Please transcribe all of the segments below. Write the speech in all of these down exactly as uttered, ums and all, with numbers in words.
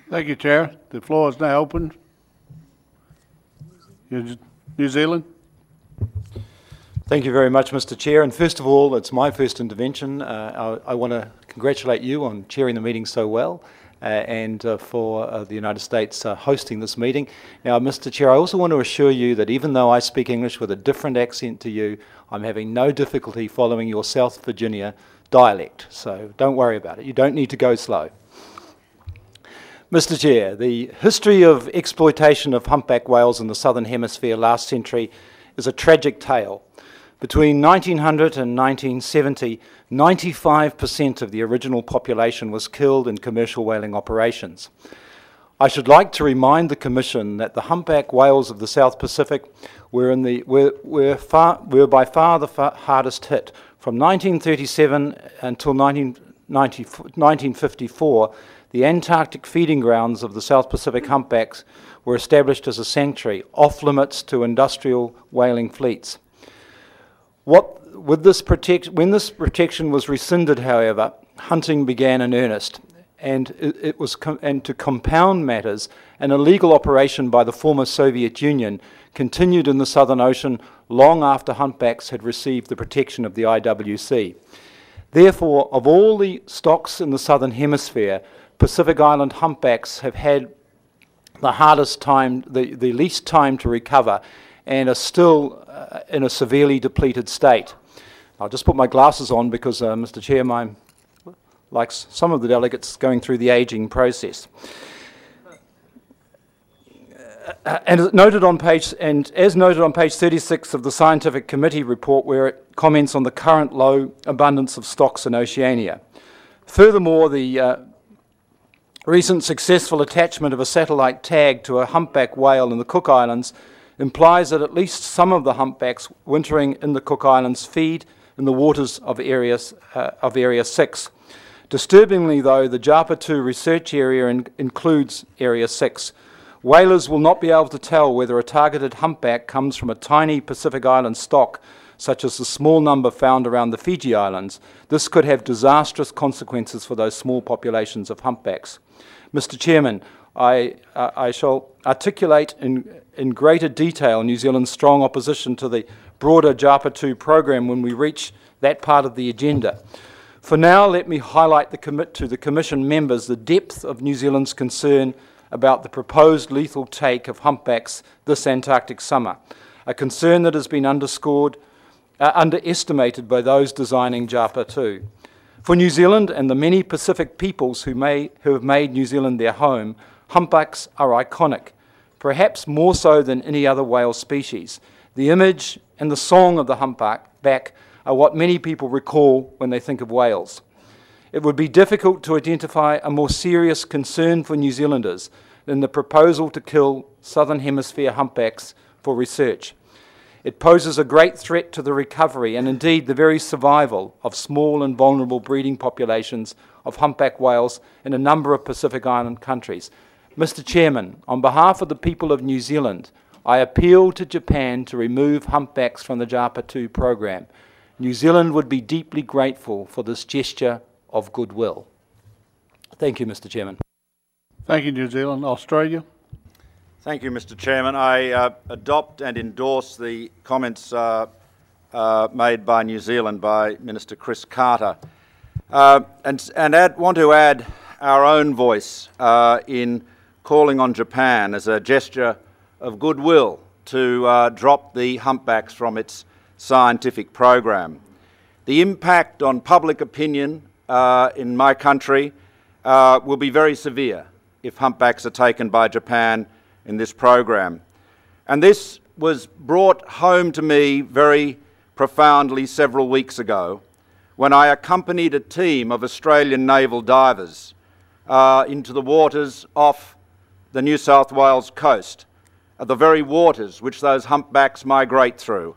Thank you, Chair. The floor is now open. New Zealand. Thank you very much, Mister Chair. And first of all, it's my first intervention. Uh, I, I want to congratulate you on chairing the meeting so well uh, and uh, for uh, the United States uh, hosting this meeting. Now, Mister Chair, I also want to assure you that even though I speak English with a different accent to you, I'm having no difficulty following your South Virginia dialect. So don't worry about it. You don't need to go slow. Mister Chair, the history of exploitation of humpback whales in the Southern Hemisphere last century is a tragic tale. Between nineteen hundred and nineteen seventy, ninety-five percent of the original population was killed in commercial whaling operations. I should like to remind the Commission that the humpback whales of the South Pacific were, in the, were, were, far, were by far the far hardest hit. From nineteen thirty-seven until nineteen fifty-four, the Antarctic feeding grounds of the South Pacific humpbacks were established as a sanctuary, off-limits to industrial whaling fleets. What, with this protect, when this protection was rescinded, however, hunting began in earnest, and it, it was com and to compound matters, an illegal operation by the former Soviet Union continued in the Southern Ocean long after humpbacks had received the protection of the I W C. Therefore, of all the stocks in the Southern Hemisphere, Pacific Island humpbacks have had the hardest time, the, the least time to recover, and are still uh, in a severely depleted state. I'll just put my glasses on because, uh, Mister Chair, my, like some of the delegates, going through the ageing process. Uh, and as noted on page, and as noted on page thirty-six of the Scientific Committee report, where it comments on the current low abundance of stocks in Oceania. Furthermore, the uh, recent successful attachment of a satellite tag to a humpback whale in the Cook Islands implies that at least some of the humpbacks wintering in the Cook Islands feed in the waters of Area, uh, of Area six. Disturbingly, though, the Japa two research area in, includes Area six. Whalers will not be able to tell whether a targeted humpback comes from a tiny Pacific Island stock, such as the small number found around the Fiji Islands. This could have disastrous consequences for those small populations of humpbacks. Mister Chairman, I, uh, I shall articulate in, in greater detail New Zealand's strong opposition to the broader Japa two program when we reach that part of the agenda. For now, let me highlight the commit to the Commission members the depth of New Zealand's concern about the proposed lethal take of humpbacks this Antarctic summer, a concern that has been underscored, uh, underestimated by those designing Japa two. For New Zealand and the many Pacific peoples who, may, who have made New Zealand their home, humpbacks are iconic, perhaps more so than any other whale species. The image and the song of the humpback are what many people recall when they think of whales. It would be difficult to identify a more serious concern for New Zealanders than the proposal to kill Southern Hemisphere humpbacks for research. It poses a great threat to the recovery and indeed the very survival of small and vulnerable breeding populations of humpback whales in a number of Pacific Island countries. Mister Chairman, on behalf of the people of New Zealand, I appeal to Japan to remove humpbacks from the Japa two program. New Zealand would be deeply grateful for this gesture of goodwill. Thank you, Mister Chairman. Thank you, New Zealand. Australia. Thank you, Mister Chairman. I uh, adopt and endorse the comments uh, uh, made by New Zealand by Minister Chris Carter, uh, and, and add, want to add our own voice uh, in calling on Japan as a gesture of goodwill to uh, drop the humpbacks from its scientific program. The impact on public opinion uh, in my country uh, will be very severe if humpbacks are taken by Japan in this program. And this was brought home to me very profoundly several weeks ago when I accompanied a team of Australian naval divers uh, into the waters off the New South Wales coast, uh, the very waters which those humpbacks migrate through,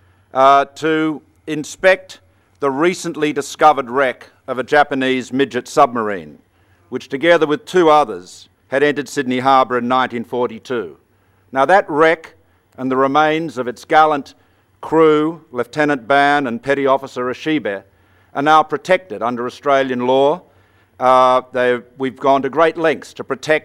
uh, to inspect the recently discovered wreck of a Japanese midget submarine, which together with two others had entered Sydney Harbour in nineteen forty-two. Now that wreck and the remains of its gallant crew, Lieutenant Ban and Petty Officer Ashibe, are now protected under Australian law. Uh, we've gone to great lengths to protect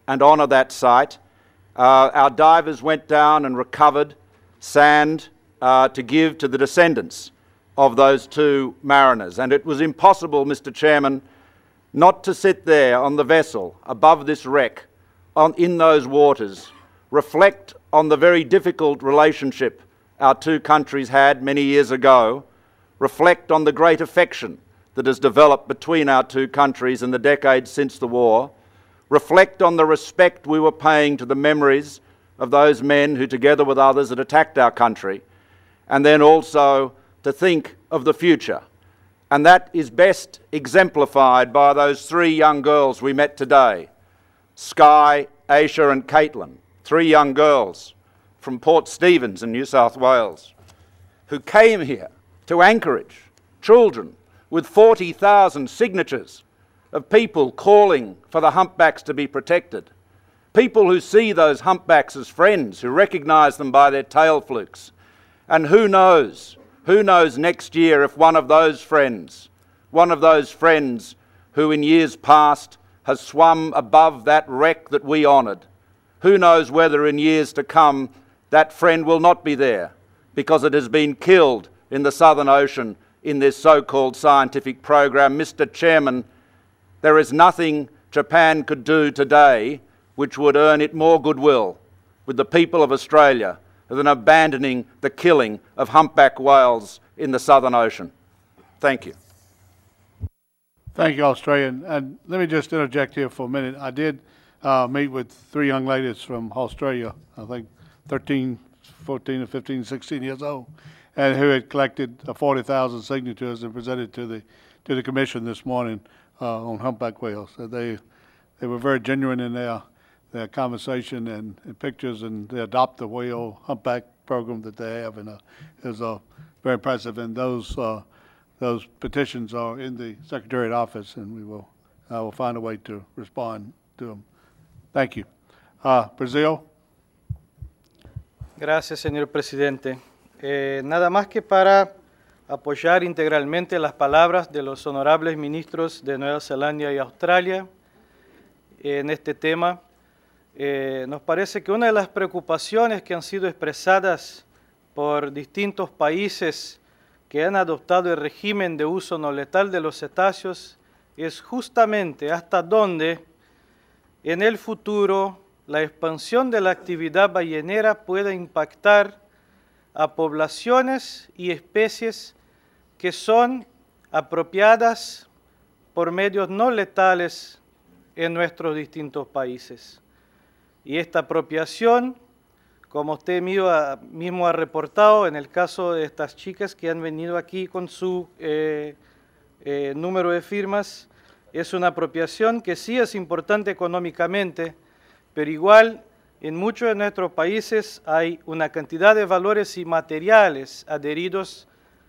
and honour that site. Uh, our divers went down and recovered sand uh, to give to the descendants of those two mariners. And it was impossible, Mister Chairman, not to sit there on the vessel above this wreck, on, in those waters, reflect on the very difficult relationship our two countries had many years ago, reflect on the great affection that has developed between our two countries in the decades since the war, reflect on the respect we were paying to the memories of those men who, together with others, had attacked our country, and then also to think of the future. And that is best exemplified by those three young girls we met today, Sky, Aisha and Caitlin, three young girls from Port Stephens in New South Wales, who came here to Anchorage, children with forty thousand signatures of people calling for the humpbacks to be protected, people who see those humpbacks as friends, who recognise them by their tail flukes. And who knows, who knows next year if one of those friends, one of those friends who in years past has swum above that wreck that we honoured, who knows whether in years to come that friend will not be there because it has been killed in the Southern Ocean in this so-called scientific program. Mister Chairman, there is nothing Japan could do today which would earn it more goodwill with the people of Australia than abandoning the killing of humpback whales in the Southern Ocean. Thank you. Thank you, Australia. And let me just interject here for a minute. I did uh, meet with three young ladies from Australia, I think thirteen, fourteen, or fifteen, sixteen years old, and who had collected uh, forty thousand signatures and presented to the to the commission this morning uh, on humpback whales. So they they were very genuine in their their conversation and, and pictures, and they adopt the whale humpback program that they have, and uh, is uh, very impressive. And those uh, those petitions are in the Secretariat office, and we will I will find a way to respond to them. Thank you. Uh, Brazil. Gracias, señor presidente. Eh, nada más que para apoyar integralmente las palabras de los honorables ministros de Nueva Zelanda y Australia en este tema. Eh, nos parece que una de las preocupaciones que han sido expresadas por distintos países que han adoptado el régimen de uso no letal de los cetáceos es justamente hasta dónde en el futuro la expansión de la actividad ballenera puede impactar a poblaciones y especies que son apropiadas por medios no letales en nuestros distintos países. Y esta apropiación, como usted mismo ha reportado en el caso de estas chicas que han venido aquí con su eh, eh, número de firmas, es una apropiación que sí es importante económicamente, pero igual en muchos de nuestros países hay una cantidad de valores inmateriales adheridos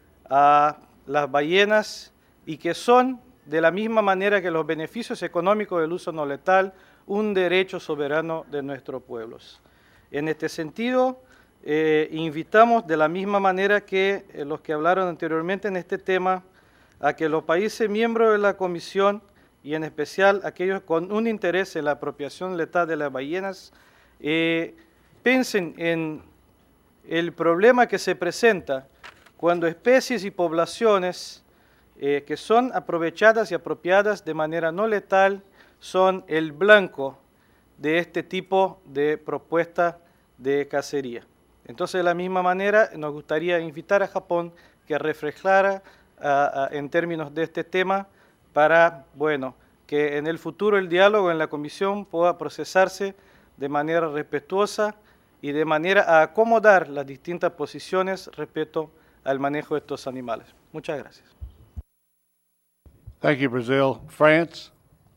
a las ballenas y que son, de la misma manera que los beneficios económicos del uso no letal, un derecho soberano de nuestros pueblos. En este sentido, eh, invitamos de la misma manera que eh, los que hablaron anteriormente en este tema, a que los países miembros de la Comisión, y en especial aquellos con un interés en la apropiación letal de las ballenas, eh, piensen en el problema que se presenta cuando especies y poblaciones eh, que son aprovechadas y apropiadas de manera no letal son el blanco de este tipo de propuesta de cacería. Entonces, de la misma manera, nos gustaría invitar a Japón que reflejara uh, uh, en términos de este tema para, bueno, que en el futuro el diálogo en la Comisión pueda procesarse de manera respetuosa y de manera a acomodar las distintas posiciones respecto al manejo de estos animales. Muchas gracias. Thank you, Brazil. France.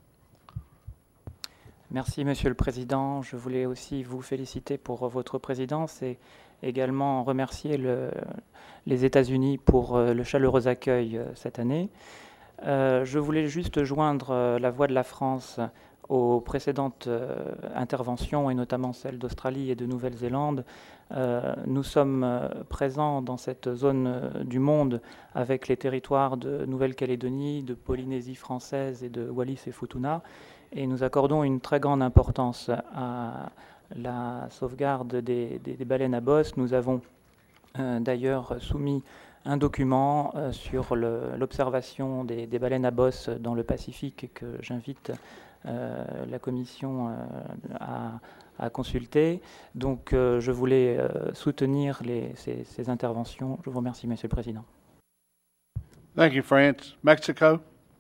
Merci, Monsieur le Président. Je voulais aussi vous féliciter pour votre présidence et également remercier le, les États-Unis pour le chaleureux accueil cette année. Euh, je voulais juste joindre la voix de la France aux précédentes euh, interventions, et notamment celles d'Australie et de Nouvelle-Zélande. Euh, nous sommes euh, présents dans cette zone euh, du monde avec les territoires de Nouvelle-Calédonie, de Polynésie française et de Wallis et Futuna. et nous accordons une très grande importance à la sauvegarde des, des, des baleines à bosse. Nous avons euh, d'ailleurs soumis un document euh, sur l'observation des, des baleines à bosse dans le Pacifique que j'invite euh, la Commission euh, à, à consulter. Donc euh, je voulais euh, soutenir les, ces, ces interventions. Je vous remercie, Monsieur le Président. Thank you, France. Mexico.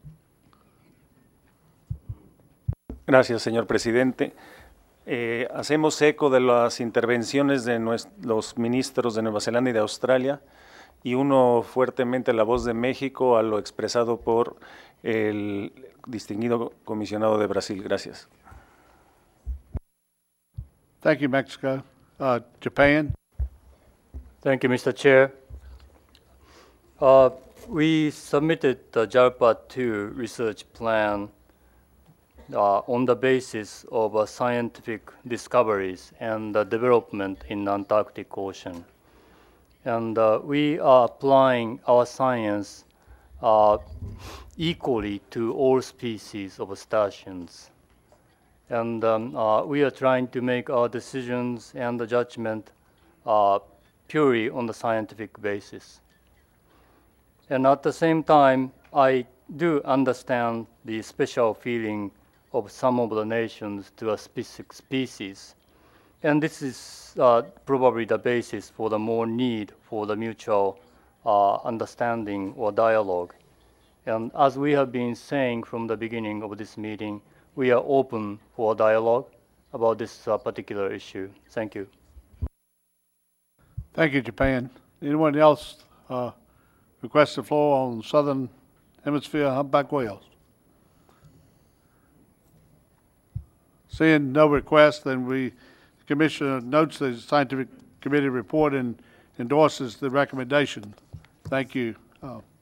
Gracias, señor presidente. Eh, hacemos eco de las intervenciones de nues- los ministros de Nueva Zelanda y de Australia y uno fuertemente la voz de México a lo expresado por el distinguido comisionado de Brasil. Gracias. Thank you, Mexico. Uh, Japan. Thank you, Mister Chair. Uh, we submitted the JARPA two research plan uh, on the basis of uh, scientific discoveries and uh, development in the Antarctic Ocean. And uh, we are applying our science uh, equally to all species of cetaceans. And um, uh, we are trying to make our decisions and the judgment uh, purely on the scientific basis. And at the same time, I do understand the special feeling of some of the nations to a specific species. And this is uh, probably the basis for the more need for the mutual uh, understanding or dialogue. And as we have been saying from the beginning of this meeting, we are open for dialogue about this uh, particular issue. Thank you. Thank you, Japan. Anyone else uh, request the floor on Southern Hemisphere humpback whales? Seeing no request, then we, the Commissioner notes the Scientific Committee report and endorses the recommendation. Thank you. Uh,